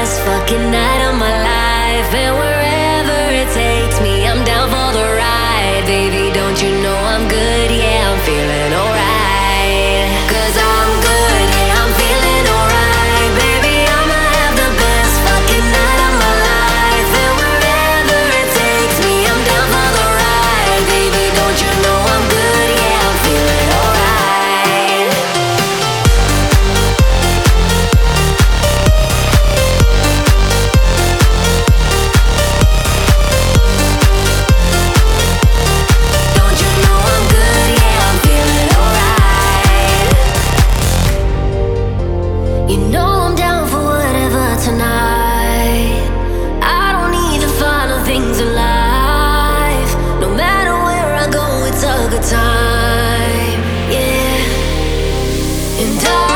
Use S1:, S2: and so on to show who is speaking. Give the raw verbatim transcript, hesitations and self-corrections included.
S1: best fucking night of my life. And wherever it takes me, I'm down for the ride. Baby, don't you know I'm good? Yeah, I'm feeling alright. Cause I'm good, yeah, I'm feeling alright. Baby, I'ma have the best fucking night of my life. And wherever it takes me, I'm down for the ride. Baby, don't you know I'm good? Yeah, I'm feeling alright. Don't you know I'm good? Yeah, I'm feeling alright. You know I'm down for whatever tonight. I don't need the final things in life. No matter where I go, it's a good time. Yeah. And I